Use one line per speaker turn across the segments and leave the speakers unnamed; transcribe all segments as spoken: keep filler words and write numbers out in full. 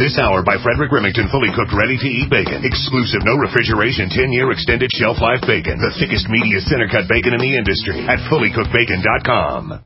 This hour by Frederick Remington, fully cooked, ready-to-eat bacon. Exclusive, no refrigeration, ten-year extended shelf life bacon. The thickest, meatiest, center-cut bacon in the industry at fully cooked bacon dot com.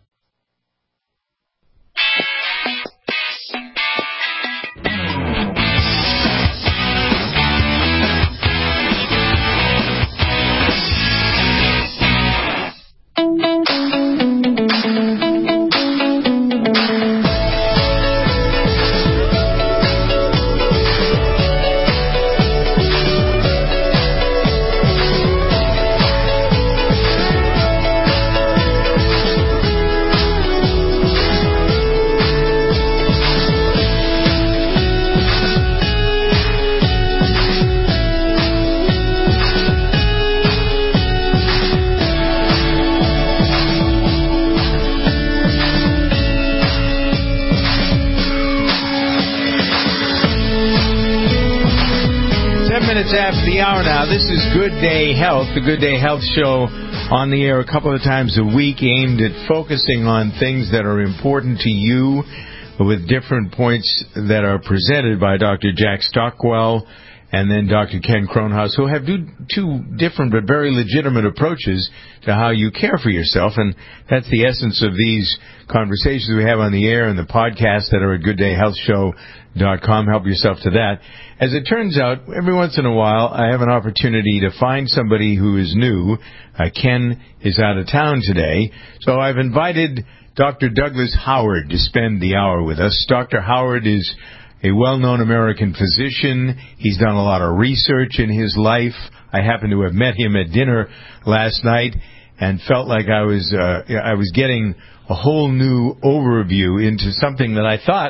After the hour now, this is Good Day Health, the Good Day Health show on the air a couple of times a week, aimed at focusing on things that are important to you with different points that are presented by Doctor Jack Stockwell and then Doctor Ken Kronhaus, who have do, two different but very legitimate approaches to how you care for yourself, and that's the essence of these conversations we have on the air and the podcasts that are at good day health show dot com. Help yourself to that. As it turns out, every once in a while, I have an opportunity to find somebody who is new. Uh, Ken is out of town today, so I've invited Doctor Douglas Howard to spend the hour with us. Doctor Howard is a well-known American physician. He's done a lot of research in his life. I happened to have met him at dinner last night and felt like I was uh, I was getting a whole new overview into something that I thought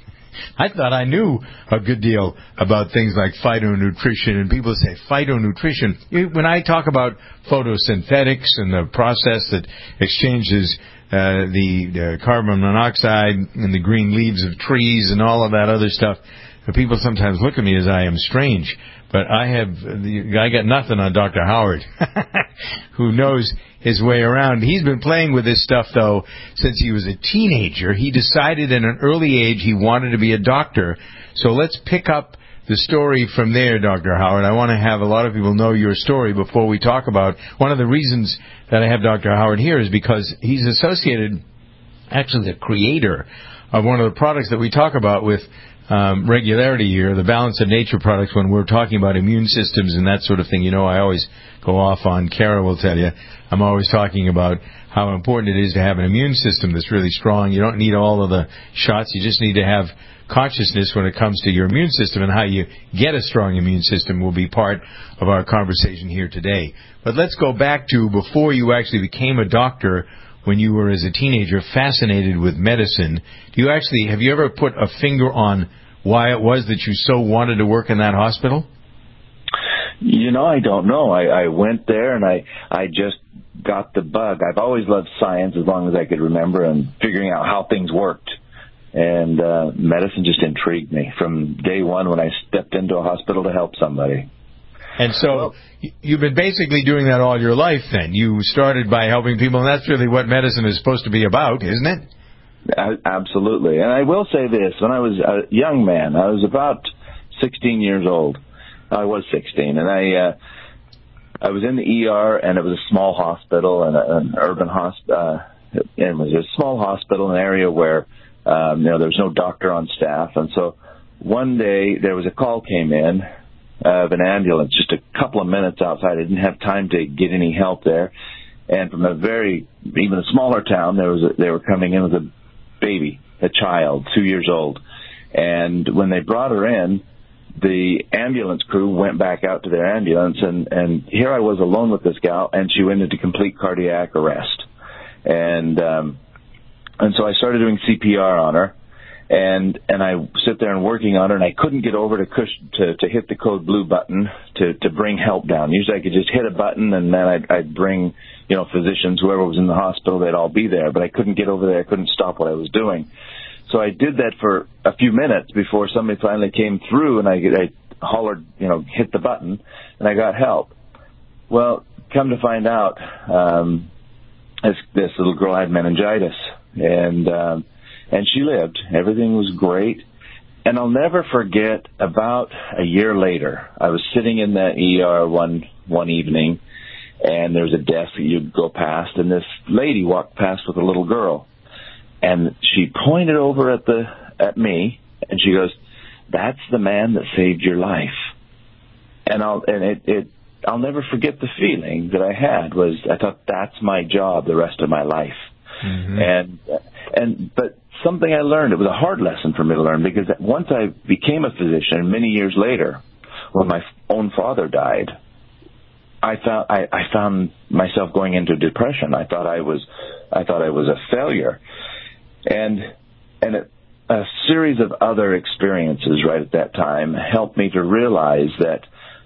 I thought I knew a good deal about things like phytonutrition. And people say phytonutrition. When I talk about photosynthetics and the process that exchanges Uh, the uh, carbon monoxide and the green leaves of trees and all of that other stuff, people sometimes look at me as I am strange. But I have, I got nothing on Doctor Howard, who knows his way around. He's been playing with this stuff, though, since he was a teenager. He decided at an early age he wanted to be a doctor. So let's pick up the story from there, Doctor Howard. I want to have a lot of people know your story before we talk about one of the reasons that I have Doctor Howard here is because he's associated, actually the creator of one of the products that we talk about with um, regularity here, the Balance of Nature products, when we're talking about immune systems and that sort of thing. You know, I always go off on, Kara will tell you, I'm always talking about how important it is to have an immune system that's really strong. You don't need all of the shots. You just need to have consciousness when it comes to your immune system, and how you get a strong immune system will be part of our conversation here today. But let's go back to before you actually became a doctor, when you were as a teenager fascinated with medicine. Do you actually, have you ever put a finger on why it was that you so wanted to work in that hospital?
You know, I don't know. I, I went there and I, I just got the bug. I've always loved science as long as I could remember, and figuring out how things worked. And uh, medicine just intrigued me from day one when I stepped into a hospital to help somebody.
And so well, you've been basically doing that all your life then. You started by helping people, and that's really what medicine is supposed to be about, isn't it?
Absolutely. And I will say this. When I was a young man, I was about sixteen years old. I was sixteen, and I uh, I was in the E R, and it was a small hospital, and a, an urban hospital. Uh, it was a small hospital, an area where Um, you know, there was no doctor on staff. And so one day there was a call came in of an ambulance just a couple of minutes outside. I didn't have time to get any help there. And from a very, even a smaller town, there was a, they were coming in with a baby, a child, two years old. And when they brought her in, the ambulance crew went back out to their ambulance. And, and here I was alone with this gal, and she went into complete cardiac arrest. And, um, And so I started doing C P R on her, and and I sit there and working on her, and I couldn't get over to push, to, to hit the code blue button to, to bring help down. Usually I could just hit a button, and then I'd, I'd bring, you know, physicians, whoever was in the hospital, they'd all be there. But I couldn't get over there. I couldn't stop what I was doing. So I did that for a few minutes before somebody finally came through, and I, I hollered, you know, hit the button, and I got help. Well, come to find out, um, this, this little girl had meningitis. And um, and she lived. Everything was great. and I'll never forget, about a year later, I was sitting in the E R one one evening, and there's a desk that you go past, and this lady walked past with a little girl, and she pointed over at the at me, and she goes, "That's the man that saved your life." And I'll and it, it I'll never forget the feeling that I had. Was I thought, that's my job the rest of my life. Mm-hmm. And and but something I learned, it was a hard lesson for me to learn, because once I became a physician, many years later, when my own father died, I found I, I found myself going into depression. I thought I was I thought I was a failure, and and it, a series of other experiences right at that time helped me to realize that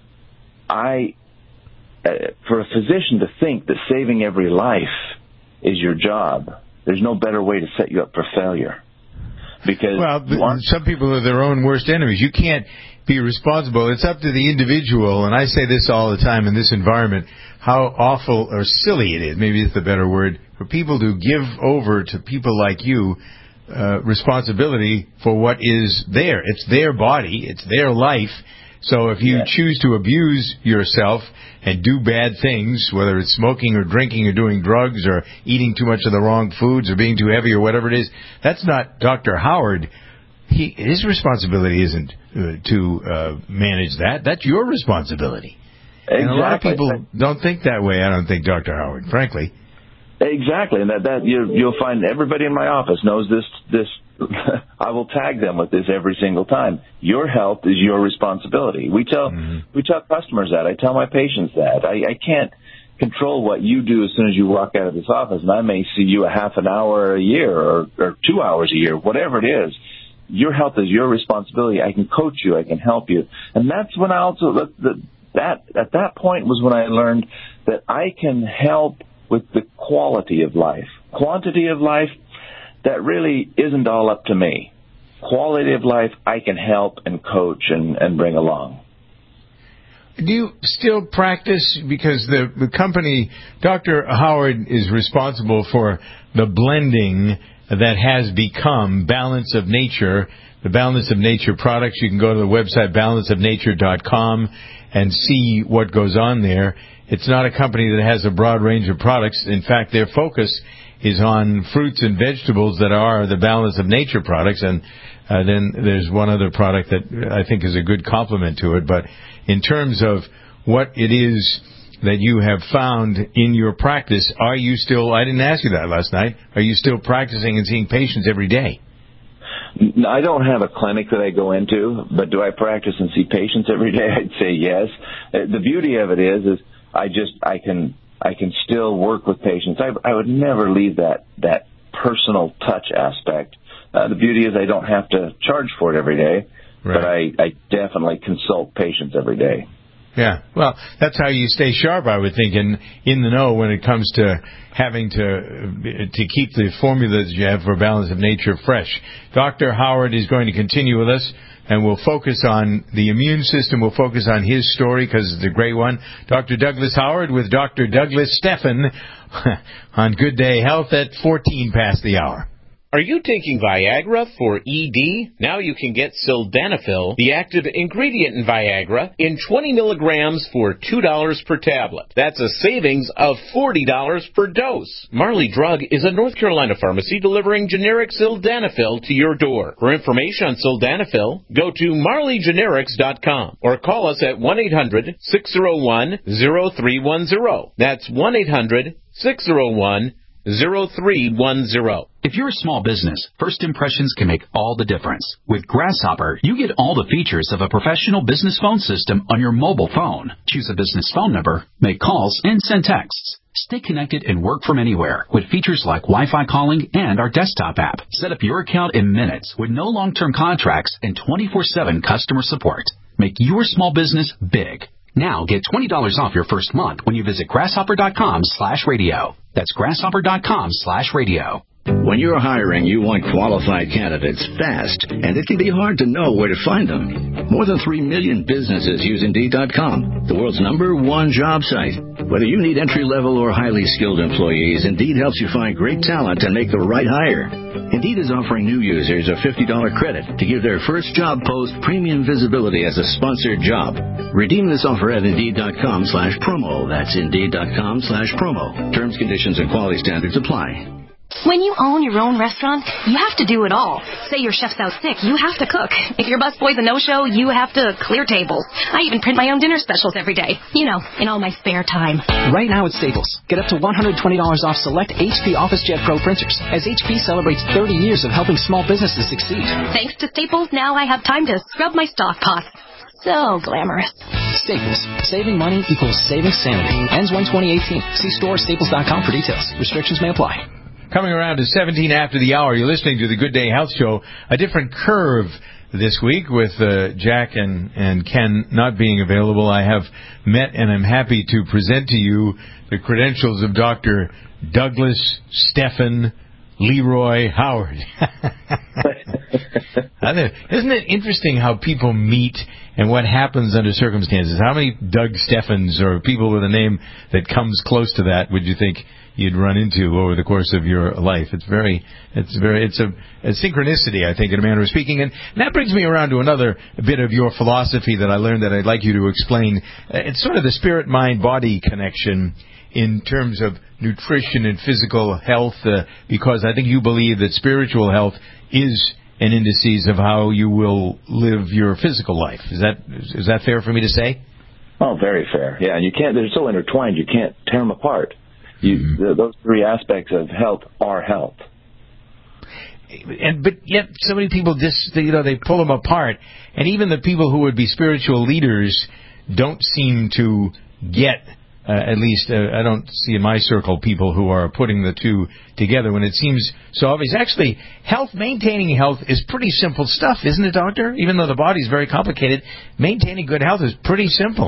I, uh, for a physician to think that saving every life is your job, there's no better way to set you up for failure. Because
well, some people are their own worst enemies. You can't be responsible. It's up to the individual, and I say this all the time in this environment, how awful or silly it is, maybe it's the better word, for people to give over to people like you uh, responsibility for what is there. It's their body. It's their life. So if you yeah. choose to abuse yourself and do bad things, whether it's smoking or drinking or doing drugs or eating too much of the wrong foods or being too heavy or whatever it is, that's not Doctor Howard. He, his responsibility isn't uh, to uh, manage that. That's your responsibility. Exactly. And a lot of people don't think that way, I don't think, Doctor Howard, frankly.
Exactly, and that, that you, you'll find everybody in my office knows this. This I will tag them with this every single time. Your health is your responsibility. We tell mm-hmm. we tell customers that. I tell my patients that. I, I can't control what you do as soon as you walk out of this office, and I may see you a half an hour a year or, or two hours a year, whatever it is. Your health is your responsibility. I can coach you. I can help you, and that's when I also that, that at that point was when I learned that I can help with the quality of life. Quantity of life, that really isn't all up to me. Quality of life, I can help and coach and, and bring along.
Do you still practice? Because the, the company, Doctor Howard, is responsible for the blending that has become Balance of Nature, the Balance of Nature products. You can go to the website balance of nature dot com and see what goes on there. It's not a company that has a broad range of products. In fact, their focus is on fruits and vegetables that are the Balance of Nature products, and uh, then there's one other product that I think is a good complement to it. But in terms of what it is that you have found in your practice, are you still, I didn't ask you that last night, are you still practicing and seeing patients every day?
I don't have a clinic that I go into, but do I practice and see patients every day? I'd say yes. The beauty of it is, is I just, I can, I can still work with patients. I, I would never leave that, that personal touch aspect. Uh, the beauty is I don't have to charge for it every day, right. But I, I definitely consult patients every day.
Yeah, well, that's how you stay sharp, I would think, and in the know when it comes to having to to keep the formula that you have for Balance of Nature fresh. Doctor Howard is going to continue with us, and we'll focus on the immune system. We'll focus on his story because it's a great one. Doctor Douglas Howard with Doctor Douglas Steffen on Good Day Health at fourteen past the hour.
Are you taking Viagra for E D? Now you can get Sildenafil, the active ingredient in Viagra, in twenty milligrams for two dollars per tablet. That's a savings of forty dollars per dose. Marley Drug is a North Carolina pharmacy delivering generic Sildenafil to your door. For information on Sildenafil, go to marley generics dot com or call us at one eight hundred, six oh one, oh three one oh. That's one eight hundred, six oh one, oh three one oh.
If you're a small business, first impressions can make all the difference. With Grasshopper, you get all the features of a professional business phone system on your mobile phone. Choose a business phone number, make calls, and send texts. Stay connected and work from anywhere with features like Wi-Fi calling and our desktop app. Set up your account in minutes with no long-term contracts and twenty-four seven customer support. Make your small business big. Now get twenty dollars off your first month when you visit grasshopper dot com slash radio. That's grasshopper dot com slash radio.
When you're hiring, you want qualified candidates fast, and it can be hard to know where to find them. More than three million businesses use Indeed dot com, the world's number one job site. Whether you need entry-level or highly skilled employees, Indeed helps you find great talent and make the right hire. Indeed is offering new users a fifty dollars credit to give their first job post premium visibility as a sponsored job. Redeem this offer at Indeed dot com slash promo. That's Indeed dot com slash promo. Terms, conditions, and quality standards apply.
When you own your own restaurant, you have to do it all. Say your chef's out sick, you have to cook. If your busboy's a no-show, you have to clear tables. I even print my own dinner specials every day. You know, in all my spare time.
Right now at Staples, get up to one hundred twenty dollars off select H P OfficeJet Pro printers, as H P celebrates thirty years of helping small businesses succeed.
Thanks to Staples, now I have time to scrub my stock pots. So glamorous.
Staples. Saving money equals saving sanity. Ends one twenty eighteen. See store staples dot com for details. Restrictions may apply.
Coming around to seventeen after the hour, you're listening to the Good Day Health Show. A different curve this week with uh, Jack and, and Ken not being available. I have met and I'm happy to present to you the credentials of Doctor Douglas Stephen Leroy Howard. Isn't it interesting how people meet and what happens under circumstances? How many Doug Steffens or people with a name that comes close to that would you think you'd run into over the course of your life? It's very, it's very, it's a, a synchronicity, I think, in a manner of speaking. And that brings me around to another bit of your philosophy that I learned that I'd like you to explain. It's sort of the spirit-mind-body connection in terms of nutrition and physical health, uh, because I think you believe that spiritual health is an indices of how you will live your physical life. Is that is that fair for me to say?
Oh, very fair. Yeah, and you can't. They're so intertwined. You can't tear them apart. You, mm-hmm. th- those three aspects of health are health.
And but yet, so many people just you know they pull them apart, and even the people who would be spiritual leaders don't seem to get. Uh, at least uh, I don't see in my circle people who are putting the two together when it seems so obvious. Actually, health, maintaining health is pretty simple stuff, isn't it, Doctor? Even though the body is very complicated, maintaining good health is pretty simple.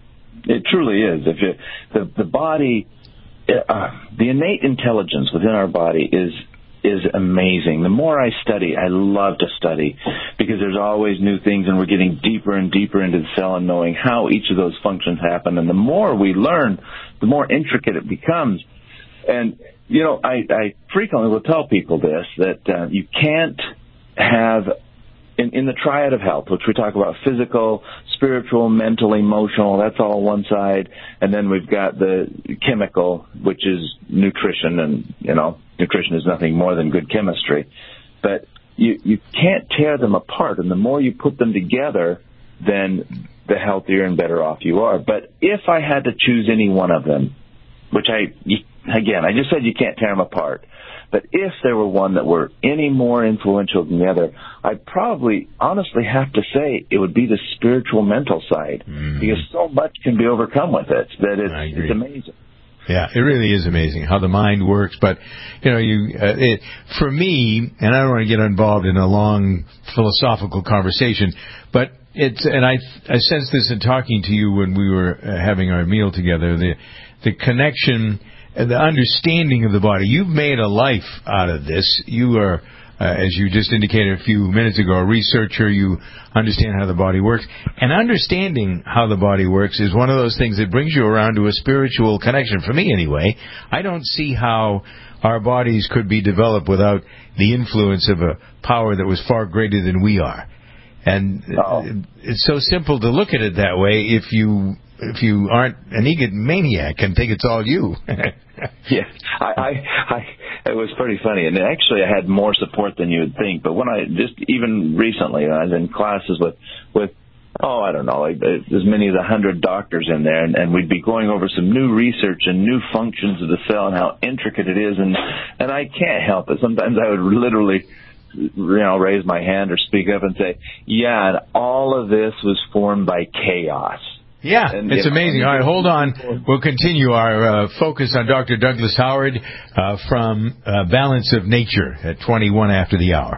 It truly is. If you, the the body, uh, the innate intelligence within our body is is amazing. The more I study, I love to study because there's always new things and we're getting deeper and deeper into the cell and knowing how each of those functions happen. And the more we learn, the more intricate it becomes. And, you know, I, I frequently will tell people this, that uh, you can't have, in, in the triad of health, which we talk about physical, spiritual, mental, emotional, that's all one side. And then we've got the chemical, which is nutrition, and, you know, nutrition is nothing more than good chemistry. But you, you can't tear them apart, and the more you put them together, then the healthier and better off you are. But if I had to choose any one of them, which I, again, I just said you can't tear them apart, but if there were one that were any more influential than the other, I'd probably honestly have to say it would be the spiritual mental side, mm. because so much can be overcome with it that it's, it's amazing.
Yeah, it really is amazing how the mind works. But, you know, you uh, it, for me, and I don't want to get involved in a long philosophical conversation, but it's, and I I sensed this in talking to you when we were uh, having our meal together, the the connection and the understanding of the body. You've made a life out of this. You are, uh, as you just indicated a few minutes ago, a researcher. You understand how the body works. And understanding how the body works is one of those things that brings you around to a spiritual connection. For me, anyway, I don't see how our bodies could be developed without the influence of a power that was far greater than we are. And oh. it's so simple to look at it that way if you if you aren't an egomaniac and think it's all you.
Yeah, I, I, I, it was pretty funny, and actually I had more support than you would think. But when I just even recently, I was in classes with, with oh, I don't know, like as many as a hundred doctors in there, and, and we'd be going over some new research and new functions of the cell and how intricate it is, and and I can't help it. Sometimes I would literally, you know, raise my hand or speak up and say, yeah, and all of this was formed by chaos.
Yeah, and, it's amazing. All right, hold on. We'll continue our uh, focus on Doctor Douglas Howard uh, from uh, Balance of Nature at twenty-one after the hour.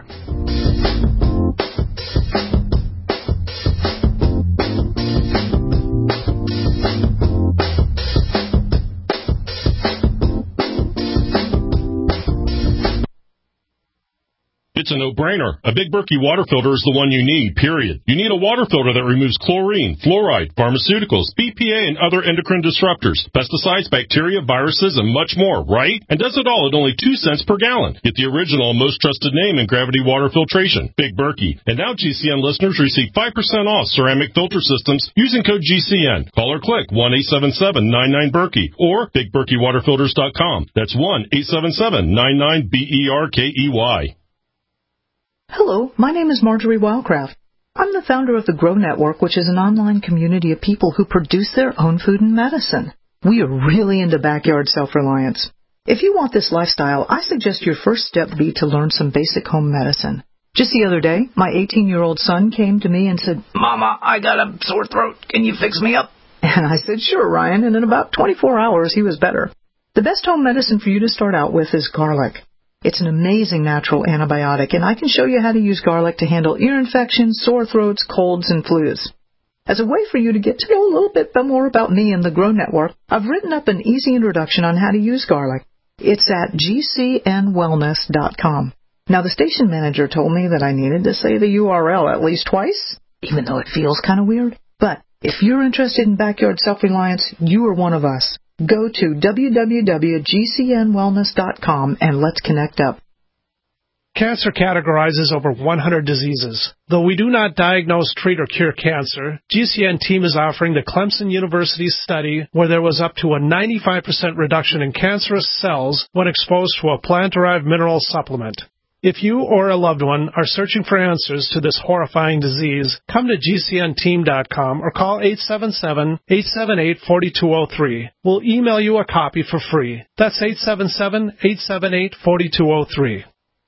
It's a no-brainer. A Big Berkey water filter is the one you need, period. You need a water filter that removes chlorine, fluoride, pharmaceuticals, B P A, and other endocrine disruptors, pesticides, bacteria, viruses, and much more, right? And does it all at only two cents per gallon. Get the original and most trusted name in gravity water filtration, Big Berkey. And now G C N listeners receive five percent off ceramic filter systems using code G C N. Call or click one eight seven seven nine nine Berkey or big berkey water filters dot com. That's one eight seven seven nine nine B E R K E Y.
Hello, my name is Marjorie Wildcraft. I'm the founder of the Grow Network, which is an online community of people who produce their own food and medicine. We are really into backyard self-reliance. If you want this lifestyle, I suggest your first step be to learn some basic home medicine. Just the other day, my eighteen-year-old son came to me and said, Mama, I got a sore throat. Can you fix me up? And I said, sure, Ryan, and in about twenty-four hours, he was better. The best home medicine for you to start out with is garlic. It's an amazing natural antibiotic, and I can show you how to use garlic to handle ear infections, sore throats, colds, and flus. As a way for you to get to know a little bit more about me and the Grow Network, I've written up an easy introduction on how to use garlic. It's at G C N wellness dot com. Now, the station manager told me that I needed to say the U R L at least twice, even though it feels kind of weird. But if you're interested in backyard self-reliance, you are one of us. Go to w w w dot G C N wellness dot com and let's connect up.
Cancer categorizes over one hundred diseases. Though we do not diagnose, treat, or cure cancer, G C N team is offering the Clemson University study where there was up to a ninety-five percent reduction in cancerous cells when exposed to a plant-derived mineral supplement. If you or a loved one are searching for answers to this horrifying disease, come to G C N team dot com or call eight seven seven, eight seven eight, four two zero three. We'll email you a copy for free. That's eight seven seven, eight seven eight, four two zero three.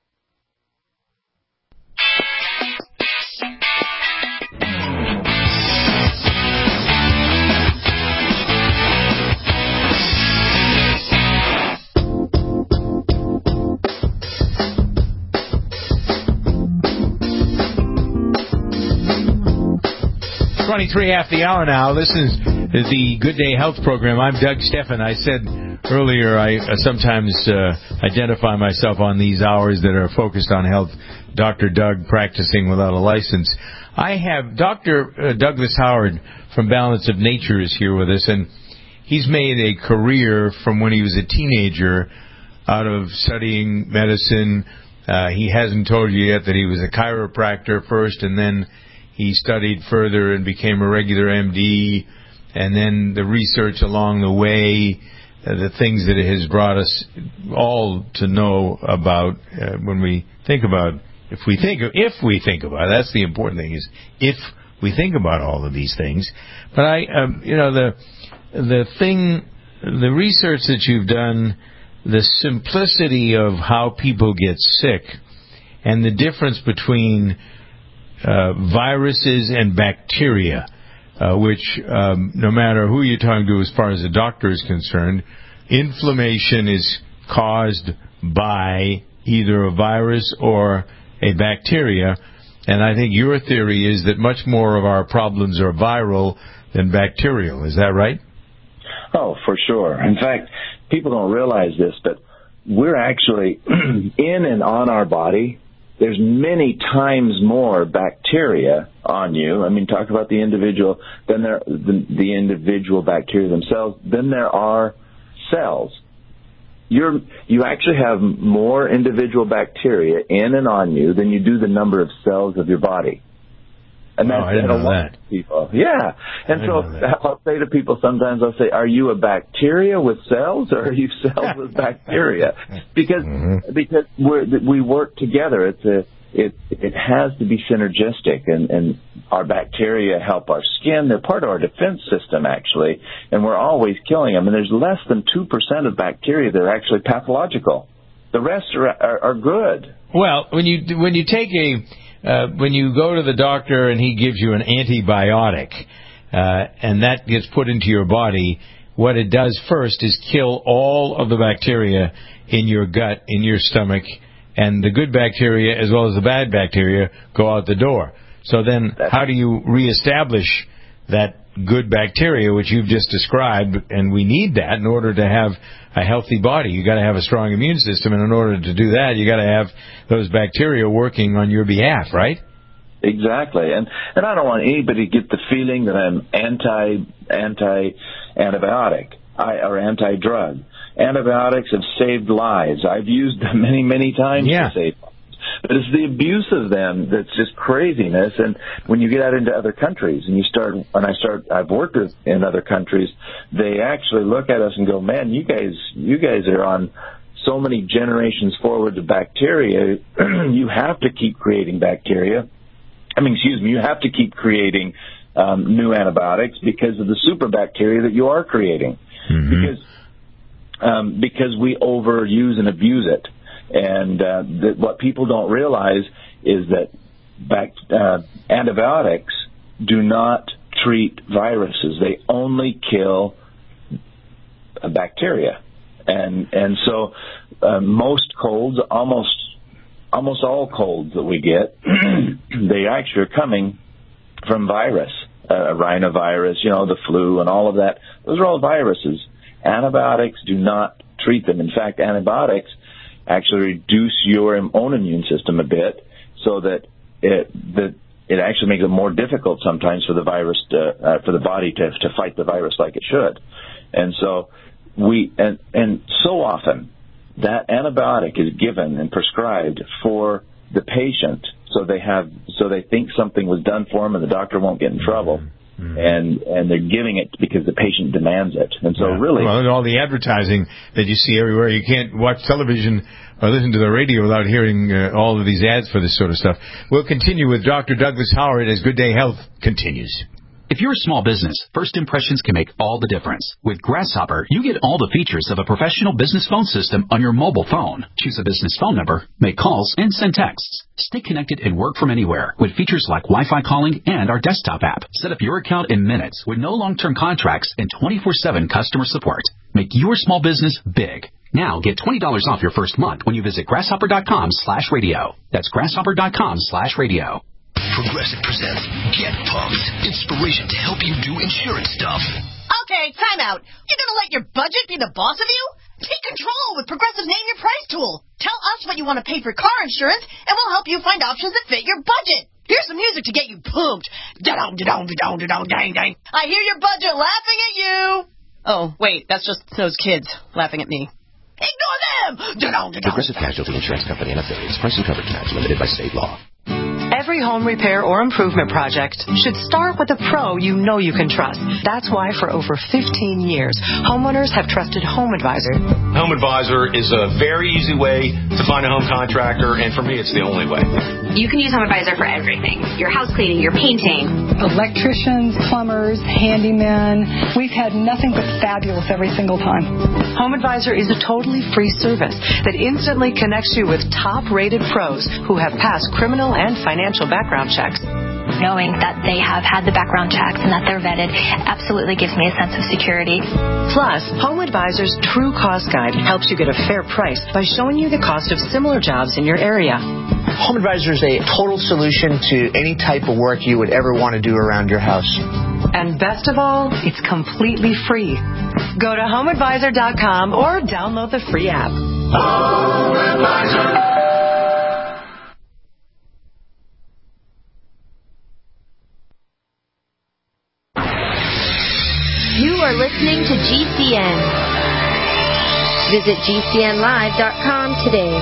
twenty-three after the hour now. This is the Good Day Health program. I'm Doug Steffen. I said earlier I uh, sometimes uh, identify myself on these hours that are focused on health. Doctor Doug, practicing without a license. I have Doctor Uh, Douglas Howard from Balance of Nature is here with us, and he's made a career from when he was a teenager out of studying medicine. Uh, he hasn't told you yet that he was a chiropractor first, and then he studied further and became a regular M D, and then the research along the way, uh, the things that it has brought us all to know about uh, when we think about, if we think of, if we think about, that's the important thing, is if we think about all of these things. But I, um, you know, the the thing, the research that you've done, the simplicity of how people get sick, and the difference between Uh, viruses and bacteria, uh, which um, no matter who you're talking to as far as the doctor is concerned, inflammation is caused by either a virus or a bacteria. And I think your theory is that much more of our problems are viral than bacterial. Is that right?
Oh, for sure. In fact, people don't realize this, but we're actually in and on our body. There's many times more bacteria on you. I mean, talk about the individual, then there, the, the individual bacteria themselves, then there are cells. You're, you actually have more individual bacteria in and on you than you do the number of cells of your body. And that's
oh, I didn't know that.
People. Yeah. And so I'll say to people sometimes, I'll say, are you a bacteria with cells or are you cells with bacteria? Because mm-hmm. because we're, we work together. It's a it it has to be synergistic, and, and our bacteria help our skin. They're part of our defense system, actually, and we're always killing them. And there's less than two percent of bacteria that are actually pathological. The rest are are, are good.
Well, when you when you take a Uh, when you go to the doctor and he gives you an antibiotic, uh, and that gets put into your body, what it does first is kill all of the bacteria in your gut, in your stomach, and the good bacteria as well as the bad bacteria go out the door. So then how do you reestablish that good bacteria, which you've just described, and we need that in order to have a healthy body. You got to have a strong immune system, and in order to do that, you got to have those bacteria working on your behalf, right?
Exactly, and and I don't want anybody to get the feeling that I'm anti anti antibiotic I, or anti drug. Antibiotics have saved lives. I've used them many many times
yeah.
to save lives. But it's the abuse of them that's just craziness. And when you get out into other countries and you start, when I start, I've worked with in other countries, they actually look at us and go, "Man, you guys, you guys are on so many generations forward to bacteria. You have to keep creating bacteria. I mean, excuse me, you have to keep creating um, new antibiotics because of the super bacteria that you are creating,
mm-hmm.
because um, because we overuse and abuse it." And uh, that what people don't realize is that back, uh, antibiotics do not treat viruses. They only kill uh, bacteria. And and so uh, most colds, almost almost all colds that we get, they actually are coming from virus, uh, rhinovirus, you know, the flu and all of that. Those are all viruses. Antibiotics do not treat them. In fact, antibiotics actually reduce your own immune system a bit, so that it that it actually makes it more difficult sometimes for the virus to, uh, for the body to to fight the virus like it should. And so we and and so often that antibiotic is given and prescribed for the patient, so they have so they think something was done for them and the doctor won't get in trouble. Mm-hmm. And and they're giving it because the patient demands it. And so
yeah.
really...
Well, and all the advertising that you see everywhere, you can't watch television or listen to the radio without hearing uh, all of these ads for this sort of stuff. We'll continue with Doctor Douglas Howard as Good Day Health continues.
If you're a small business, first impressions can make all the difference. With Grasshopper, you get all the features of a professional business phone system on your mobile phone. Choose a business phone number, make calls, and send texts. Stay connected and work from anywhere with features like Wi-Fi calling and our desktop app. Set up your account in minutes with no long-term contracts and twenty-four seven customer support. Make your small business big. Now get twenty dollars off your first month when you visit grasshopper.com slash radio. That's grasshopper.com slash radio.
Progressive presents Get Pumped. Inspiration to help you do insurance stuff.
Okay, time out. You're going to let your budget be the boss of you? Take control with Progressive's Name Your Price tool. Tell us what you want to pay for car insurance, and we'll help you find options that fit your budget. Here's some music to get you pumped. Da-dong, da-dong, da-dong, da-dong, dang, dang. I hear your budget laughing at you. Oh, wait, that's just those kids laughing at me. Ignore them! Da-dong, da-dong.
Progressive Casualty Insurance Company and affiliates. Price and coverage match limited by state law.
Every home repair or improvement project should start with a pro you know you can trust. That's why for over fifteen years, homeowners have trusted Home Advisor.
Home Advisor is a very easy way to find a home contractor, and for me, it's the only way.
You can use Home Advisor for everything. Your house cleaning, your painting.
Electricians, plumbers, handymen. We've had nothing but fabulous every single time.
Home Advisor is a totally free service that instantly connects you with top-rated pros who have passed criminal and financial background checks.
Knowing that they have had the background checks and that they're vetted absolutely gives me a sense of security.
Plus, Home Advisor's True Cost Guide helps you get a fair price by showing you the cost of similar jobs in your area.
Home Advisor is a total solution to any type of work you would ever want to do around your house.
And best of all, it's completely free. Go to home advisor dot com or download the free app.
Home Advisor.
You are listening to G C N. Visit G C N live dot com today.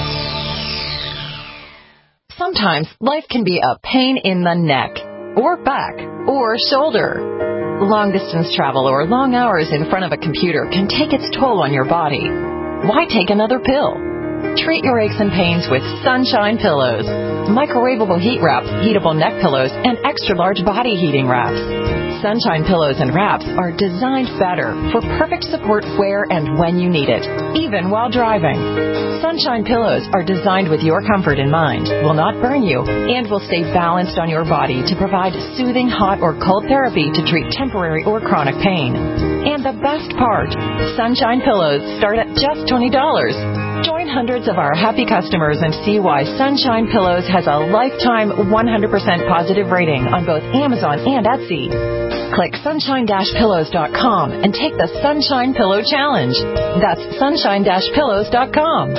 Sometimes life can be a pain in the neck, or back, or shoulder. Long-distance travel or long hours in front of a computer can take its toll on your body. Why take another pill? Treat your aches and pains with Sunshine Pillows. Microwavable heat wraps, heatable neck pillows, and extra-large body heating wraps. Sunshine Pillows and wraps are designed better for perfect support where and when you need it, even while driving. Sunshine Pillows are designed with your comfort in mind, will not burn you, and will stay balanced on your body to provide soothing hot or cold therapy to treat temporary or chronic pain. And the best part, Sunshine Pillows start at just twenty dollars. Join hundreds of our happy customers and see why Sunshine Pillows has a lifetime one hundred percent positive rating on both Amazon and Etsy. Click sunshine dash pillows dot com and take the Sunshine Pillow Challenge. That's sunshine dash pillows dot com.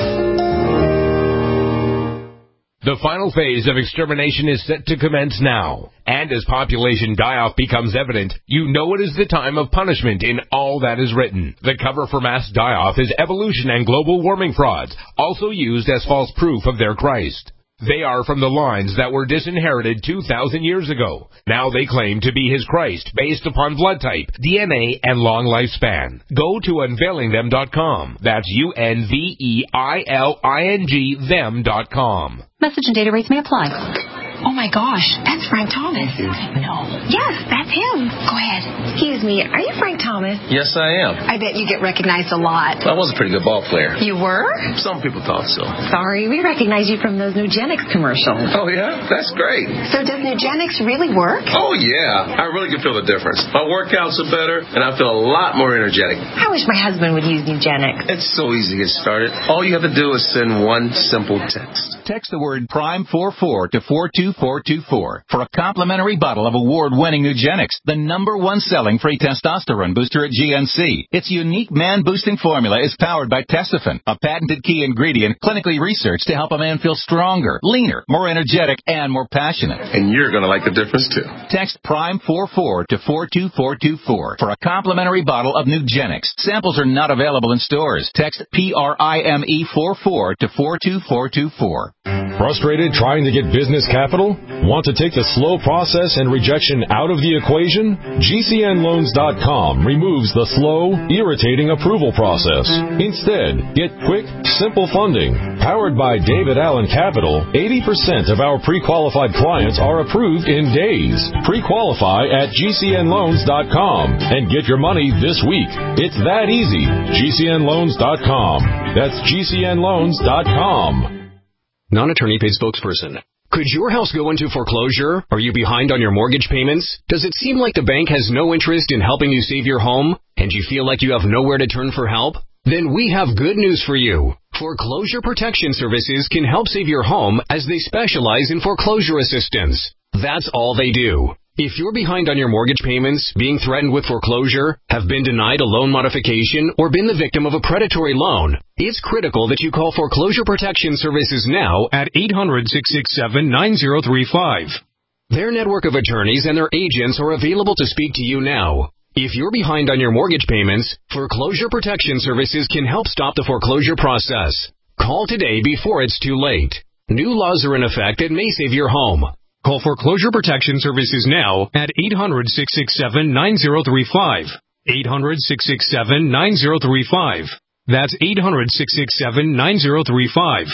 The final phase of extermination is set to commence now. And as population die-off becomes evident, you know it is the time of punishment in all that is written. The cover for mass die-off is evolution and global warming frauds, also used as false proof of their Christ. They are from the lines that were disinherited two thousand years ago. Now they claim to be his Christ based upon blood type, D N A, and long lifespan. Go to unveiling them dot com. That's U N V E I L I N G them dot com.
Message and data rates may apply. Oh my gosh, that's Frank Thomas. No. Yes, that's him. Go ahead. Excuse me, are you Frank Thomas?
Yes, I am.
I bet you get recognized a lot.
I was a pretty good ball player.
You were?
Some people thought so.
Sorry, we recognize you from those Nugenics commercials.
Oh, yeah? That's great.
So does Nugenics really work?
Oh, yeah. I really can feel the difference. My workouts are better, and I feel a lot more energetic.
I wish my husband would use Nugenics.
It's so easy to get started. All you have to do is send one simple text.
Text the word Prime forty-four to four two four two four for a complimentary bottle of award-winning Nugenics, the number one selling free testosterone booster at G N C. Its unique man-boosting formula is powered by Testofen, a patented key ingredient clinically researched to help a man feel stronger, leaner, more energetic, and more passionate.
And you're going to like the difference, too.
Text Prime forty-four to four two four two four for a complimentary bottle of Nugenics. Samples are not available in stores. Text P R I M E forty-four to four two four two four.
Frustrated trying to get business capital? Want to take the slow process and rejection out of the equation? G C N loans dot com removes the slow, irritating approval process. Instead, get quick, simple funding. Powered by David Allen Capital, eighty percent of our pre-qualified clients are approved in days. Pre-qualify at G C N loans dot com and get your money this week. It's that easy. G C N loans dot com. That's G C N loans dot com.
Non-attorney paid spokesperson. Could your house go into foreclosure? Are you behind on your mortgage payments? Does it seem like the bank has no interest in helping you save your home? And you feel like you have nowhere to turn for help? Then we have good news for you. Foreclosure Protection Services can help save your home as they specialize in foreclosure assistance. That's all they do. If you're behind on your mortgage payments, being threatened with foreclosure, have been denied a loan modification, or been the victim of a predatory loan, it's critical that you call Foreclosure Protection Services now at eight hundred, six six seven, nine zero three five. Their network of attorneys and their agents are available to speak to you now. If you're behind on your mortgage payments, Foreclosure Protection Services can help stop the foreclosure process. Call today before it's too late. New laws are in effect that may save your home. Call Foreclosure Protection Services now at eight hundred, six six seven, nine zero three five. eight hundred, six six seven, nine zero three five. That's eight hundred, six six seven, nine zero three five.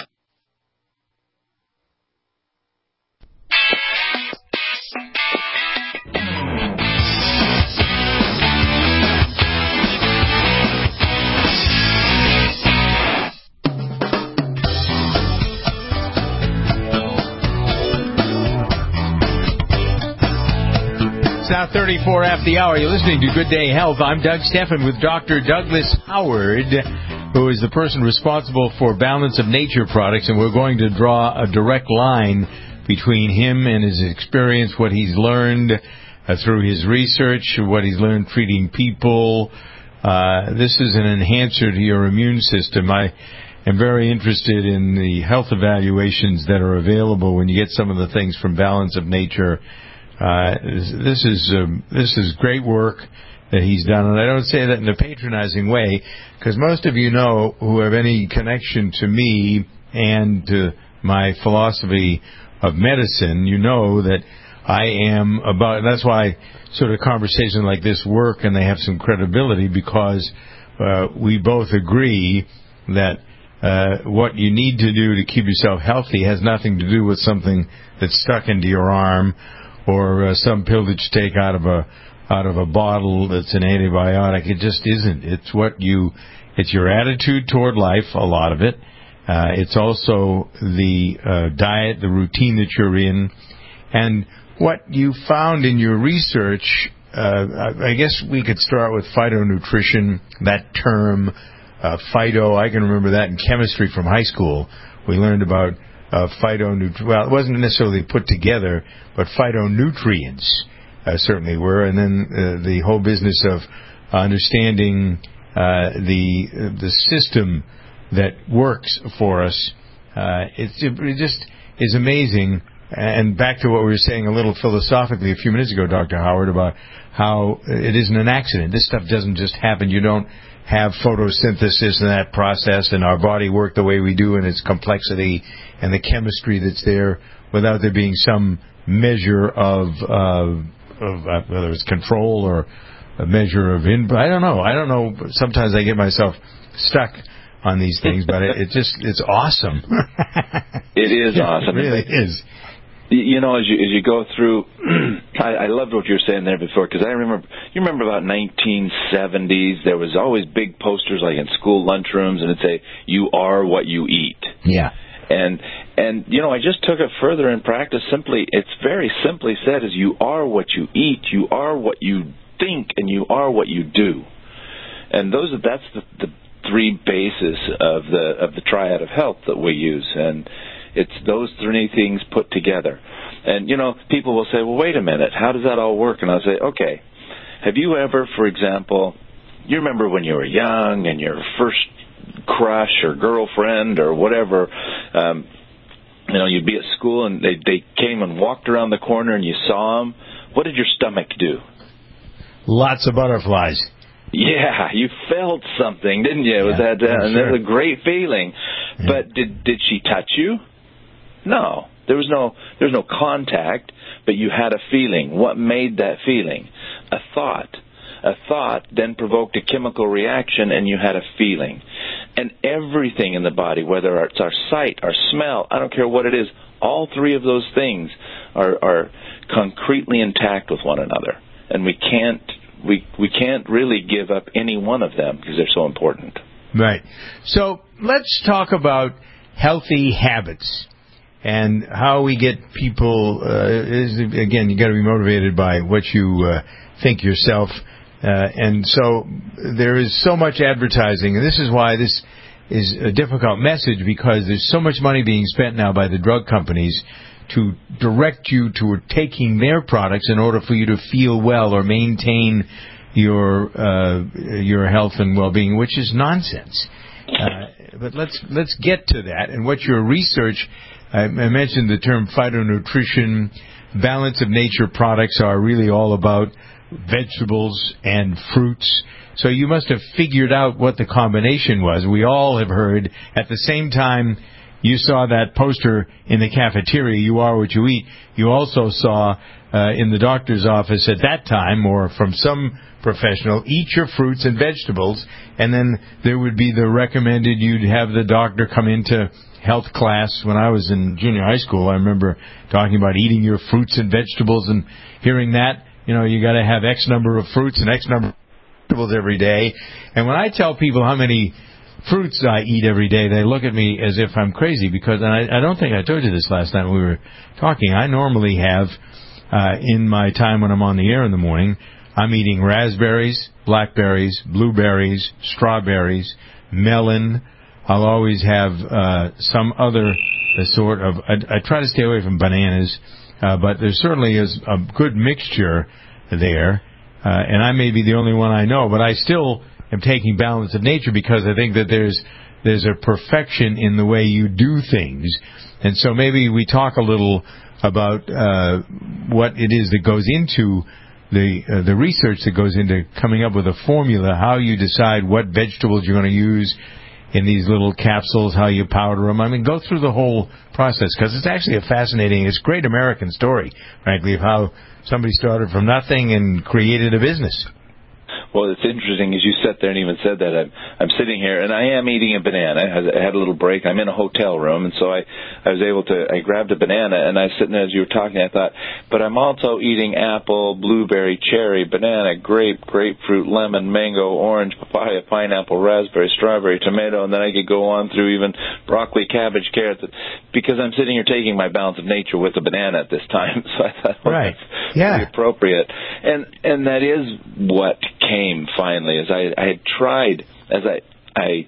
Now thirty-four after the hour. You're listening to Good Day Health. I'm Doug Stephan with Doctor Douglas Howard, who is the person responsible for Balance of Nature products, and we're going to draw a direct line between him and his experience, what he's learned uh, through his research, what he's learned treating people. Uh, this is an enhancer to your immune system. I am very interested in the health evaluations that are available when you get some of the things from Balance of Nature. Uh, this is um, this is great work that he's done, and I don't say that in a patronizing way, because most of you know, who have any connection to me and to my philosophy of medicine, you know that I am about. That's why sort of conversations like this work, and they have some credibility, because uh, we both agree that uh, what you need to do to keep yourself healthy has nothing to do with something that's stuck into your arm, or uh, some pill that you take out of a out of a bottle that's an antibiotic. It just isn't. It's what you, it's your attitude toward life, a lot of it. Uh, it's also the uh, diet, the routine that you're in, and what you found in your research. Uh, I guess we could start with phytonutrition. That term, uh, phyto. I can remember that in chemistry from high school. We learned about Uh, phytonutrients. Well, it wasn't necessarily put together, but phytonutrients. uh, certainly were. And then uh, the whole business of understanding uh, the uh, the system that works for us. Uh, it, it just is amazing. And back to what we were saying a little philosophically a few minutes ago, Doctor Howard, about how it isn't an accident. This stuff doesn't just happen. You don't have photosynthesis and that process and our body work the way we do and its complexity and the chemistry that's there without there being some measure of, uh, of uh, whether it's control or a measure of input. I don't know. I don't know. Sometimes I get myself stuck on these things, but it, it just, it's awesome.
It is awesome.
It really is.
You know, as you as you go through, I, I loved what you were saying there before, because I remember, you remember about nineteen seventies, there was always big posters like in school lunchrooms, and it'd say, "You are what you eat."
Yeah.
And, and you know, I just took it further in practice. Simply, it's very simply said as you are what you eat, you are what you think, and you are what you do. And those are, that's the, the three bases of the of the triad of health that we use. And it's those three things put together. And, you know, people will say, well, wait a minute, how does that all work? And I'll say, okay, have you ever, for example, you remember when you were young and your first crush or girlfriend or whatever, um, you know, you'd be at school and they, they came and walked around the corner and you saw them. What did your stomach do?
Lots of butterflies.
Yeah, you felt something, didn't you? It was
Yeah,
that, uh, and
sure.
it was a great feeling.
Yeah.
But did did she touch you? No, there was no there was no contact, but you had a feeling. What made that feeling? A thought. A thought then provoked a chemical reaction, and you had a feeling. And everything in the body, whether it's our sight, our smell, I don't care what it is, all three of those things are, are concretely intact with one another, and we can't we we can't really give up any one of them because they're so important.
Right. So let's talk about healthy habits and how we get people. Uh, is, again, you got to be motivated by what you uh, think yourself. Uh, and so there is so much advertising, and this is why this is a difficult message, because there's so much money being spent now by the drug companies to direct you to taking their products in order for you to feel well or maintain your uh, your health and well-being, which is nonsense. Uh, but let's let's get to that. And what your research, I, I mentioned the term phytonutrition, balance of nature products are really all about vegetables and fruits. So you must have figured out what the combination was. We all have heard at the same time you saw that poster in the cafeteria, you are what you eat. You also saw uh, in the doctor's office at that time, or from some professional, eat your fruits and vegetables, and then there would be the recommended, you'd have the doctor come into health class. When I was in junior high school, I remember talking about eating your fruits and vegetables and hearing that. You know, you got to have X number of fruits and X number of vegetables every day. And when I tell people how many fruits I eat every day, they look at me as if I'm crazy, because, and I, I don't think I told you this last time we were talking, I normally have, uh, in my time when I'm on the air in the morning, I'm eating raspberries, blackberries, blueberries, strawberries, melon. I'll always have uh, some other uh, sort of, I, I try to stay away from bananas, uh, but there certainly is a good mixture there, uh, and I may be the only one I know, but I still am taking balance of nature because I think that there's there's a perfection in the way you do things. And so maybe we talk a little about uh, what it is that goes into the uh, the research that goes into coming up with a formula, how you decide what vegetables you're going to use in these little capsules, how you powder them. I mean, go through the whole process, because it's actually a fascinating, it's a great American story, frankly, of how somebody started from nothing and created a business.
Well, it's interesting, as you sat there and even said that, I'm, I'm sitting here, and I am eating a banana. I had a little break. I'm in a hotel room, and so I, I was able to, I grabbed a banana, and I was sitting there as you were talking, I thought, but I'm also eating apple, blueberry, cherry, banana, grape, grapefruit, lemon, mango, orange, papaya, pineapple, raspberry, strawberry, tomato, and then I could go on through even broccoli, cabbage, carrots, because I'm sitting here taking my balance of nature with a banana at this time, so I thought, well,
right.
that's
yeah.
pretty appropriate. And, and that is what came finally, as I, I had tried, as I, I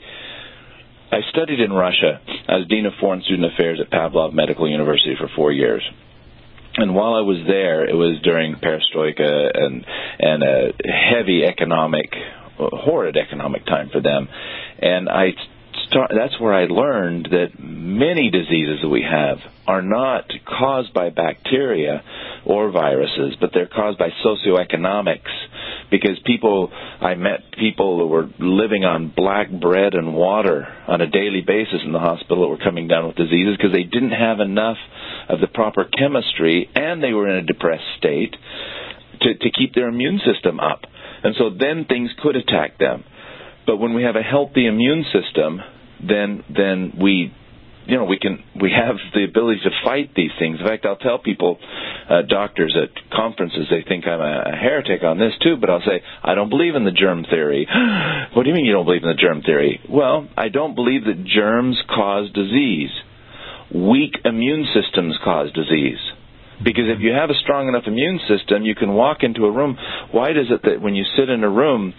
I studied in Russia. I was Dean of Foreign Student Affairs at Pavlov Medical University for four years. And while I was there, it was during perestroika and and a heavy economic, horrid economic time for them. And I start, that's where I learned that many diseases that we have are not caused by bacteria or viruses, but they're caused by socioeconomics. Because people, I met people that were living on black bread and water on a daily basis in the hospital that were coming down with diseases because they didn't have enough of the proper chemistry, and they were in a depressed state to, to keep their immune system up. And so then things could attack them. But when we have a healthy immune system, then then we, you know, we can we have the ability to fight these things. In fact, I'll tell people, uh, doctors at conferences, they think I'm a, a heretic on this too, but I'll say, I don't believe in the germ theory. What do you mean you don't believe in the germ theory? Well, I don't believe that germs cause disease. Weak immune systems cause disease. Because if you have a strong enough immune system, you can walk into a room. Why is it that when you sit in a room,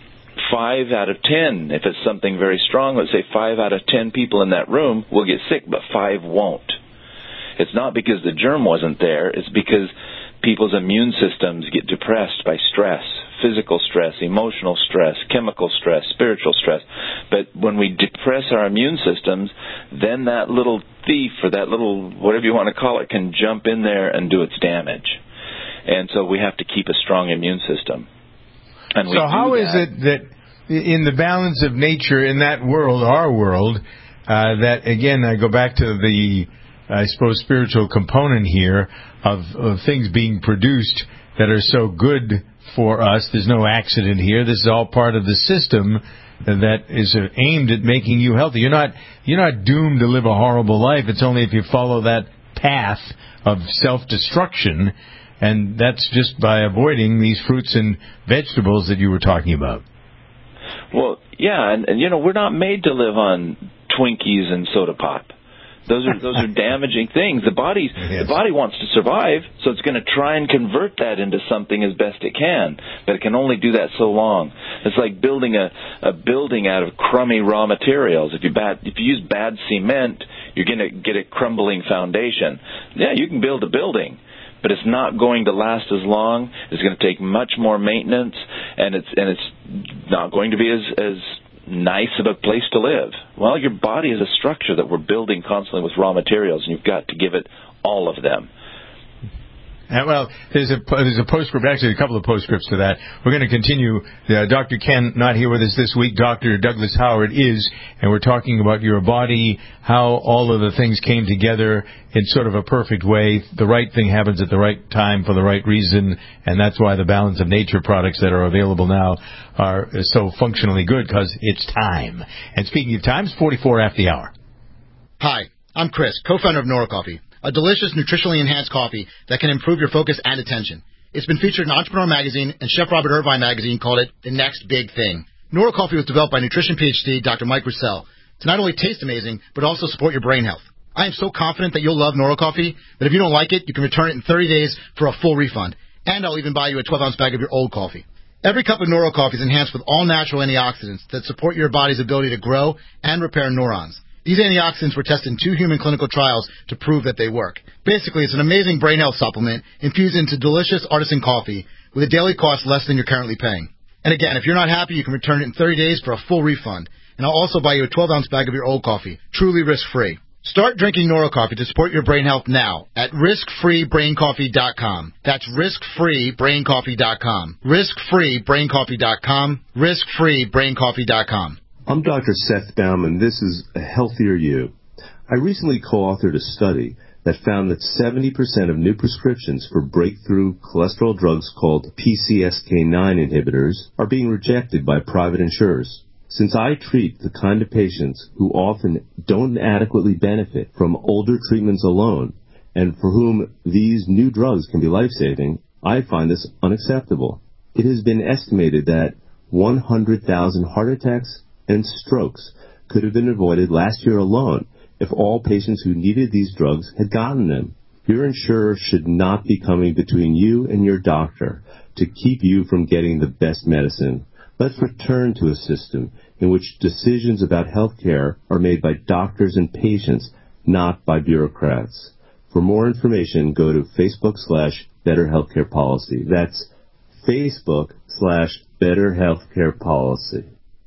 five out of ten, if it's something very strong, let's say five out of ten people in that room will get sick, but five won't? It's not because the germ wasn't there. It's because people's immune systems get depressed by stress, physical stress, emotional stress, chemical stress, spiritual stress. But when we depress our immune systems, then that little thief or that little, whatever you want to call it, can jump in there and do its damage. And so we have to keep a strong immune system. And we
so how is it that in the balance of nature in that world, our world, uh, that, again, I go back to the, I suppose, spiritual component here of, of things being produced that are so good for us. There's no accident here. This is all part of the system that is aimed at making you healthy. You're not you're not doomed to live a horrible life. It's only if you follow that path of self-destruction, and that's just by avoiding these fruits and vegetables that you were talking about.
Well, yeah, and, and you know, we're not made to live on Twinkies and soda pop. Those are those are damaging things. The body yes. the body wants to survive, so it's going to try and convert that into something as best it can, but it can only do that so long. It's like building a, a building out of crummy raw materials. If you bad if you use bad cement, you're going to get a crumbling foundation. Yeah, you can build a building, but it's not going to last as long. It's going to take much more maintenance, and it's and it's not going to be as as nice of a place to live. Well, your body is a structure that we're building constantly with raw materials, and you've got to give it all of them.
Uh, well, there's a there's a postscript, actually a couple of postscripts to that. We're going to continue. Uh, Doctor Ken, not here with us this week. Doctor Douglas Howard is, and we're talking about your body, how all of the things came together in sort of a perfect way. The right thing happens at the right time for the right reason, and that's why the Balance of Nature products that are available now are so functionally good, because it's time. And speaking of time, it's forty-four after the hour.
Hi, I'm Chris, co-founder of Nora Coffee, a delicious, nutritionally enhanced coffee that can improve your focus and attention. It's been featured in Entrepreneur Magazine, and Chef Robert Irvine Magazine called it the next big thing. Nora Coffee was developed by nutrition PhD Doctor Mike Roussel to not only taste amazing, but also support your brain health. I am so confident that you'll love Nora Coffee that if you don't like it, you can return it in thirty days for a full refund. And I'll even buy you a twelve-ounce bag of your old coffee. Every cup of Nora Coffee is enhanced with all-natural antioxidants that support your body's ability to grow and repair neurons. These antioxidants were tested in two human clinical trials to prove that they work. Basically, it's an amazing brain health supplement infused into delicious artisan coffee with a daily cost less than you're currently paying. And again, if you're not happy, you can return it in thirty days for a full refund. And I'll also buy you a twelve-ounce bag of your old coffee, truly risk-free. Start drinking Nora Coffee to support your brain health now at risk free brain coffee dot com. That's risk free brain coffee dot com. risk free brain coffee dot com. risk free brain coffee dot com.
I'm Doctor Seth Baum, and this is A Healthier You. I recently co-authored a study that found that seventy percent of new prescriptions for breakthrough cholesterol drugs called P C S K nine inhibitors are being rejected by private insurers. Since I treat the kind of patients who often don't adequately benefit from older treatments alone, and for whom these new drugs can be life-saving, I find this unacceptable. It has been estimated that one hundred thousand heart attacks and strokes could have been avoided last year alone if all patients who needed these drugs had gotten them. Your insurer should not be coming between you and your doctor to keep you from getting the best medicine. Let's return to a system in which decisions about health care are made by doctors and patients, not by bureaucrats. For more information, go to Facebook slash Better Healthcare Policy. That's Facebook slash Better Healthcare Policy.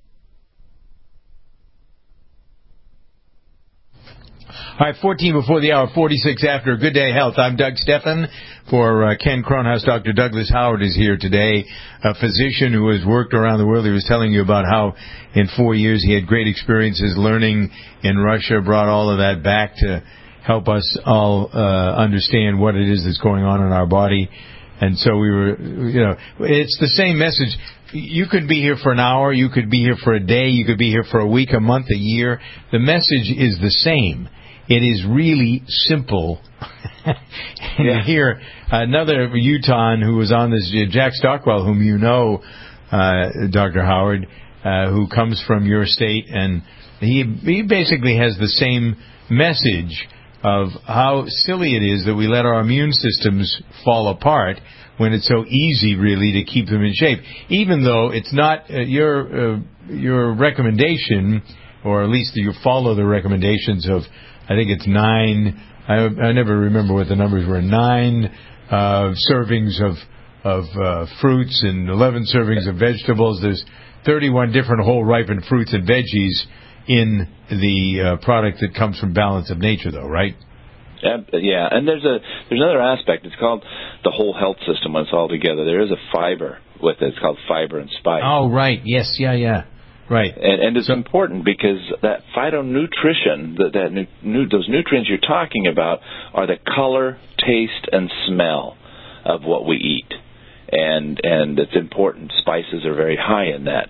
All right, fourteen before the hour, forty-six after. Good Day Health. I'm Doug Stephan. For uh, Ken Cronhaus, Doctor Douglas Howard is here today, a physician who has worked around the world. He was telling you about how in four years he had great experiences learning in Russia, brought all of that back to help us all uh, understand what it is that's going on in our body. And so we were, you know, it's the same message. You could be here for an hour, you could be here for a day, you could be here for a week, a month, a year. The message is the same. It is really simple. And yeah. Here, another Utahn who was on this, Jack Stockwell, whom you know, uh, Doctor Howard, uh, who comes from your state, and he he basically has the same message of how silly it is that we let our immune systems fall apart when it's so easy, really, to keep them in shape. Even though it's not uh, your uh, your recommendation, or at least you follow the recommendations of, I think it's nine, I, I never remember what the numbers were, nine uh, servings of of uh, fruits and eleven servings of vegetables. There's thirty-one different whole ripened fruits and veggies in the uh, product that comes from Balance of Nature, though, right?
Yeah, yeah, and there's a there's another aspect. It's called the whole health system when it's all together. There is a fiber with it. It's called fiber and spice.
Oh, right. Yes, yeah, yeah. Right.
And, and it's so important because that phytonutrition, that, that nu, nu, those nutrients you're talking about are the color, taste, and smell of what we eat. And and it's important. Spices are very high in that.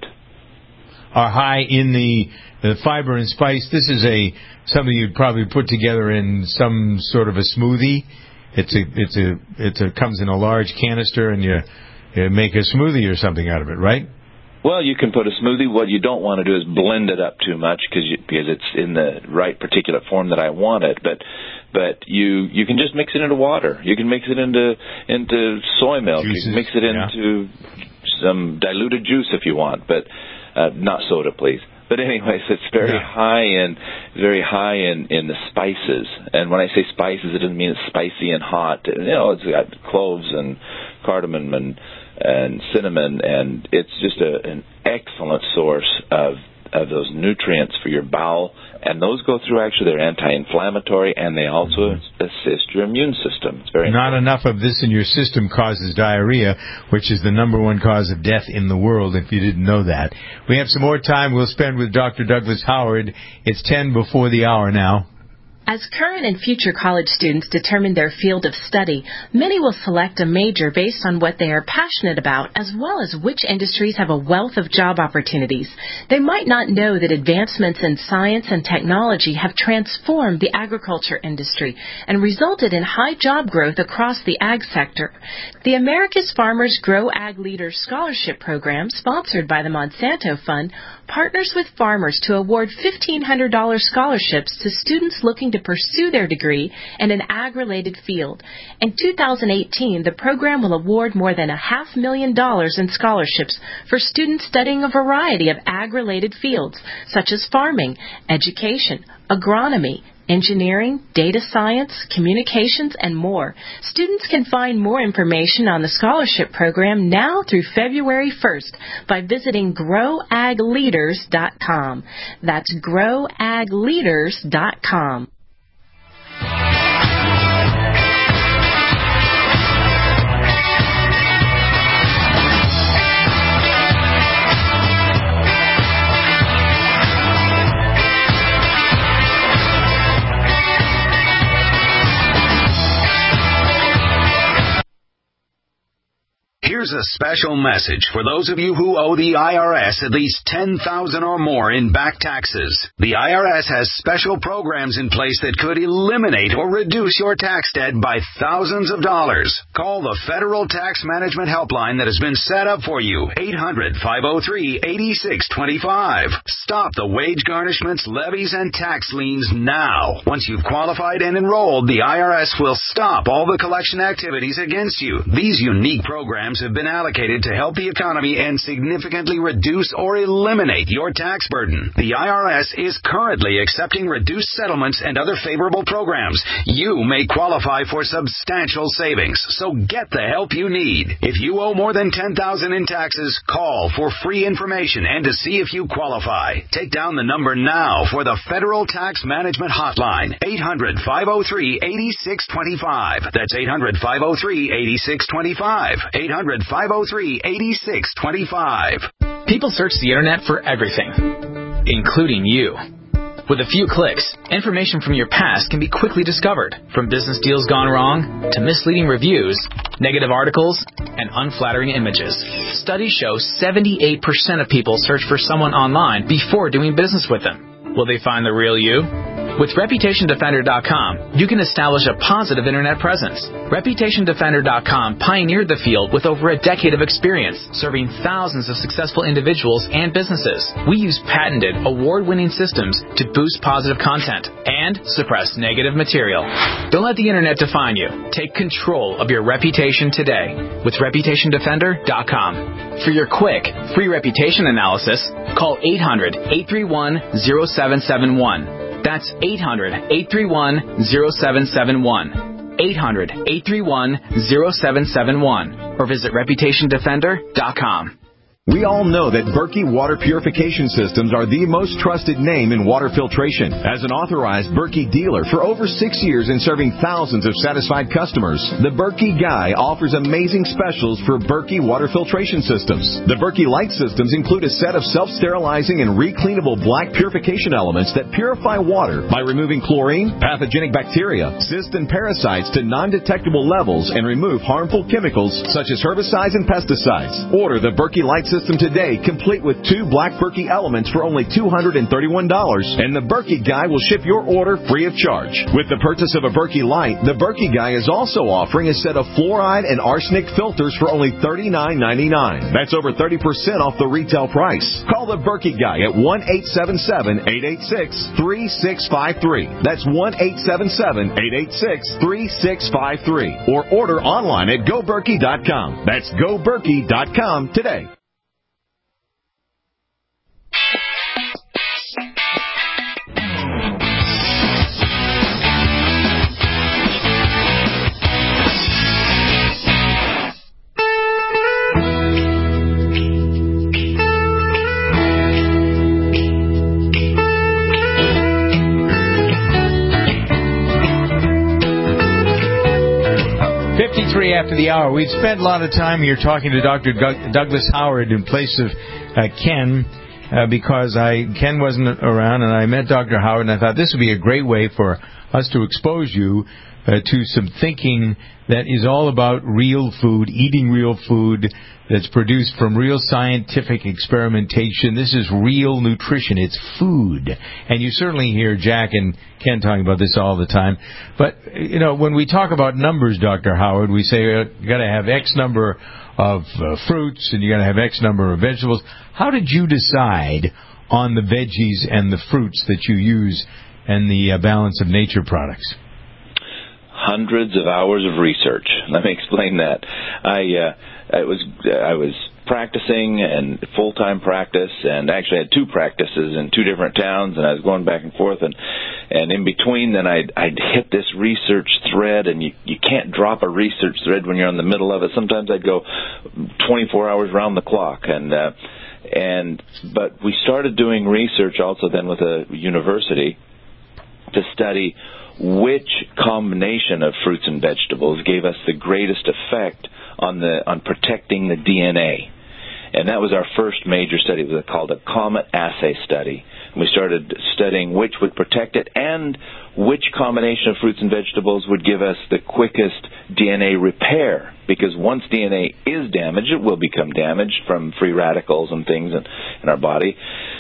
Are high in the, the fiber and spice. This is a something you'd probably put together in some sort of a smoothie. It's a it's a it's a comes in a large canister, and you, you make a smoothie or something out of it, right?
Well, you can put a smoothie. What you don't want to do is blend it up too much because because it's in the right particular form that I want it. But but you you can just mix it into water. You can mix it into into soy milk.
Juices,
you can mix it into yeah. some diluted juice if you want, but uh, not soda, please. But anyways, it's very yeah. high in very high in, in the spices. And when I say spices, it doesn't mean it's spicy and hot. You know, it's got cloves and cardamom and and cinnamon, and it's just a, an excellent source of of those nutrients for your bowel. And those go through, actually, they're anti-inflammatory, and they also mm-hmm. assist your immune system. It's very
Not
important.
enough of this in your system causes diarrhea, which is the number one cause of death in the world, if you didn't know that. We have some more time we'll spend with Doctor Douglas Howard. It's ten before the hour now.
As current and future college students determine their field of study, many will select a major based on what they are passionate about, as well as which industries have a wealth of job opportunities. They might not know that advancements in science and technology have transformed the agriculture industry and resulted in high job growth across the ag sector. The America's Farmers Grow Ag Leaders Scholarship Program, sponsored by the Monsanto Fund, partners with farmers to award fifteen hundred dollars scholarships to students looking to pursue their degree in an ag-related field. In two thousand eighteen, the program will award more than a half million dollars in scholarships for students studying a variety of ag-related fields, such as farming, education, agronomy, engineering, data science, communications, and more. Students can find more information on the scholarship program now through February first by visiting grow ag leaders dot com. That's grow ag leaders dot com.
Here's a special message for those of you who owe the I R S at least ten thousand dollars or more in back taxes. The I R S has special programs in place that could eliminate or reduce your tax debt by thousands of dollars. Call the Federal Tax Management Helpline that has been set up for you, eight hundred, five oh three, eight six two five. Stop the wage garnishments, levies, and tax liens now. Once you've qualified and enrolled, the I R S will stop all the collection activities against you. These unique programs have been allocated to help the economy and significantly reduce or eliminate your tax burden. The I R S is currently accepting reduced settlements and other favorable programs. You may qualify for substantial savings, so get the help you need. If you owe more than ten thousand dollars in taxes, call for free information and to see if you qualify. Take down the number now for the Federal Tax Management Hotline, eight hundred, five oh three, eight six two five. That's eight hundred, five oh three, eight six two five. eight hundred, five oh three, eight six two five.
People search the internet for everything, including you. With a few clicks, information from your past can be quickly discovered, from business deals gone wrong to misleading reviews, negative articles, and unflattering images. Studies show seventy-eight percent of people search for someone online before doing business with them. Will they find the real you? With Reputation Defender dot com, you can establish a positive internet presence. Reputation Defender dot com pioneered the field with over a decade of experience, serving thousands of successful individuals and businesses. We use patented, award-winning systems to boost positive content and suppress negative material. Don't let the internet define you. Take control of your reputation today with Reputation Defender dot com. For your quick, free reputation analysis, call eight hundred, eight three one, oh seven seven one. That's eight hundred, eight three one, oh seven seven one. eight hundred, eight three one, oh seven seven one. Or visit Reputation Defender dot com.
We all know that Berkey Water Purification Systems are the most trusted name in water filtration. As an authorized Berkey dealer for over six years and serving thousands of satisfied customers, the Berkey Guy offers amazing specials for Berkey Water Filtration Systems. The Berkey Light Systems include a set of self-sterilizing and recleanable black purification elements that purify water by removing chlorine, pathogenic bacteria, cysts, and parasites to non-detectable levels and remove harmful chemicals such as herbicides and pesticides. Order the Berkey Light System today, complete with two black Berkey elements for only two hundred thirty-one dollars, and the Berkey Guy will ship your order free of charge. With the purchase of a Berkey Light, the Berkey Guy is also offering a set of fluoride and arsenic filters for only thirty-nine ninety-nine. That's over thirty percent off the retail price. Call the Berkey Guy at one eight seven seven, eight eight six, three six five three. That's one eight seven seven, eight eight six, three six five three. Or order online at go berkey dot com. That's go berkey dot com today.
fifty-three after the hour. We've spent a lot of time here talking to Doctor Doug- Douglas Howard in place of uh, Ken uh, because I Ken wasn't around, and I met Doctor Howard, and I thought this would be a great way for us to expose you uh, to some thinking that is all about real food, eating real food that's produced from real scientific experimentation. This is real nutrition. It's food. And you certainly hear Jack and Ken talking about this all the time. But, you know, when we talk about numbers, Doctor Howard, we say uh, you got to have X number of uh, fruits and you got to have X number of vegetables. How did you decide on the veggies and the fruits that you use and the uh, balance of nature products?
Hundreds of hours of research. Let me explain that. I uh, I was I was practicing and full-time practice, and actually had two practices in two different towns, and I was going back and forth, and and in between, then I'd, I'd hit this research thread, and you you can't drop a research thread when you're in the middle of it. Sometimes I'd go twenty-four hours round the clock, and uh, and but we started doing research also then with a university to study which combination of fruits and vegetables gave us the greatest effect on the on protecting the D N A. And that was our first major study. It was called a Comet assay study. And we started studying which would protect it and which combination of fruits and vegetables would give us the quickest D N A repair. Because once D N A is damaged, it will become damaged from free radicals and things in, in our body.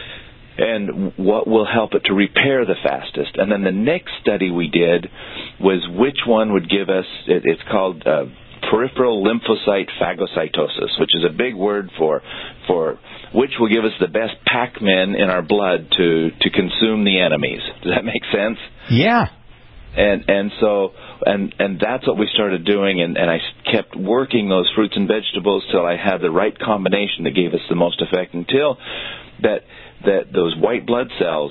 And what will help it to repair the fastest. And then the next study we did was which one would give us, it, it's called uh, peripheral lymphocyte phagocytosis, which is a big word for for which will give us the best Pac-Men in our blood to, to consume the enemies. Does that make sense?
Yeah.
And and so And and that's what we started doing, and, and I kept working those fruits and vegetables till I had the right combination that gave us the most effect, until that that those white blood cells,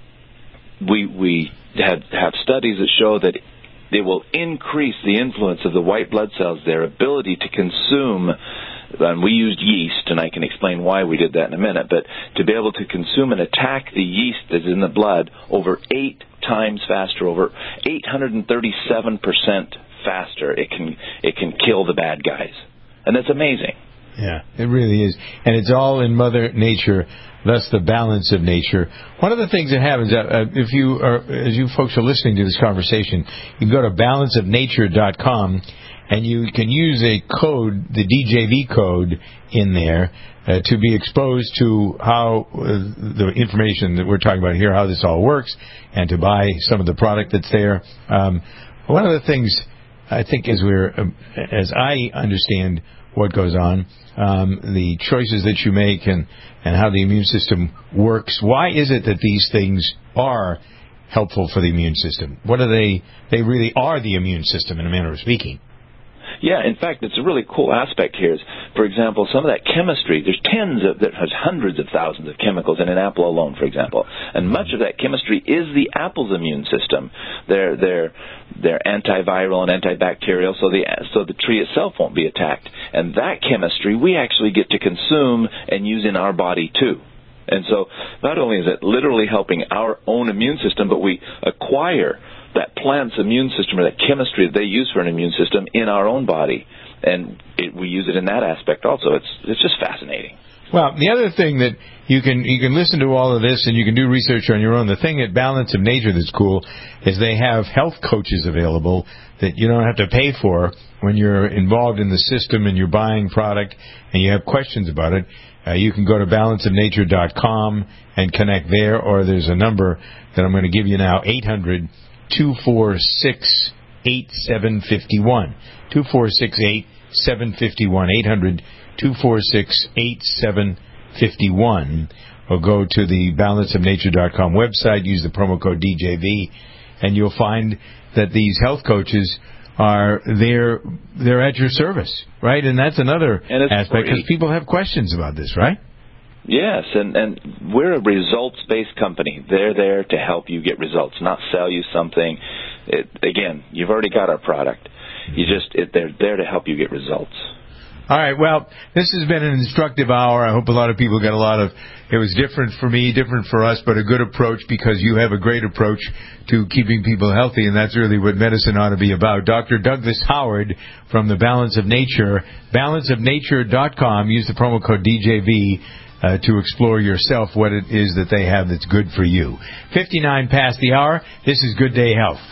we we had have studies that show that they will increase the influence of the white blood cells, their ability to consume, and we used yeast, and I can explain why we did that in a minute, but to be able to consume and attack the yeast that's in the blood over eight times faster, over eight hundred thirty-seven percent faster, it can it can kill the bad guys. And that's amazing.
Yeah, it really is. And it's all in Mother Nature, thus the balance of nature. One of the things that happens, uh, if you are, as you folks are listening to this conversation, you can go to balance of nature dot com, and you can use a code, the D J V code, in there uh, to be exposed to how uh, the information that we're talking about here, how this all works, and to buy some of the product that's there. Um, one of the things I think, as we're, um, as I understand what goes on, um, the choices that you make, and, and how the immune system works. Why is it that these things are helpful for the immune system? What are they? They really are the immune system, in a manner of speaking.
Yeah, in fact, it's a really cool aspect here. Is, for example, some of that chemistry, there's tens of, there's hundreds of thousands of chemicals in an apple alone, for example. And much of that chemistry is the apple's immune system. They're, they're, they're antiviral and antibacterial, so the, so the tree itself won't be attacked. And that chemistry we actually get to consume and use in our body, too. And so not only is it literally helping our own immune system, but we acquire that plant's immune system, or that chemistry that they use for an immune system, in our own body, and it, we use it in that aspect also. It's it's just fascinating.
Well, the other thing that you can you can listen to all of this, and you can do research on your own. The thing at Balance of Nature that's cool is they have health coaches available that you don't have to pay for when you're involved in the system and you're buying product and you have questions about it. Uh, you can go to balance of nature dot com and connect there, or there's a number that I'm going to give you now, eight hundred, two four six, eight seven five one. two four six, eight seven five one. eight hundred, two four six, eight seven five one. Or go to the balance of nature dot com website, use the promo code D J V, and you'll find that these health coaches are there, they're at your service, right? And that's another aspect, because people have questions about this, right?
Yes, and, and we're a results-based company. They're there to help you get results, not sell you something. It, again, you've already got our product. You just it, they're there to help you get results.
All right, well, this has been an instructive hour. I hope a lot of people got a lot of, it was different for me, different for us, but a good approach, because you have a great approach to keeping people healthy, and that's really what medicine ought to be about. Doctor Douglas Howard from the Balance of Nature, balance of nature dot com. Use the promo code D J V uh, to explore yourself what it is that they have that's good for you. fifty-nine past the hour. This is Good Day Health.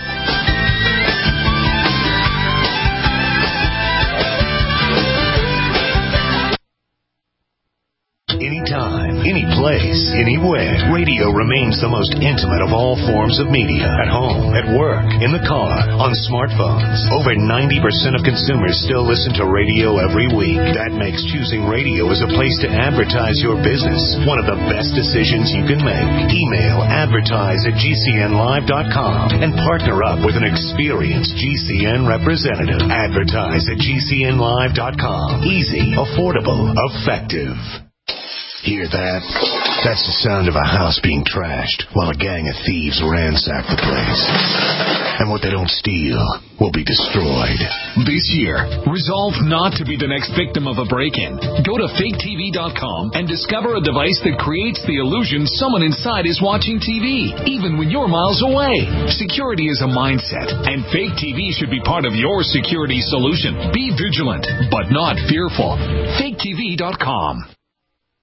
Anytime, any place, anywhere, radio remains the most intimate of all forms of media. At home, at work, in the car, on smartphones. Over ninety percent of consumers still listen to radio every week. That makes choosing radio as a place to advertise your business one of the best decisions you can make. Email advertise at G C N live dot com and partner up with an experienced G C N representative. Advertise at G C N live dot com. Easy, affordable, effective. Hear that? That's the sound of a house being trashed while a gang of thieves ransack the place. And what they don't steal will be destroyed.
This year, resolve not to be the next victim of a break-in. Go to fake T V dot com and discover a device that creates the illusion someone inside is watching T V, even when you're miles away. Security is a mindset, and Fake T V should be part of your security solution. Be vigilant, but not fearful. fake T V dot com.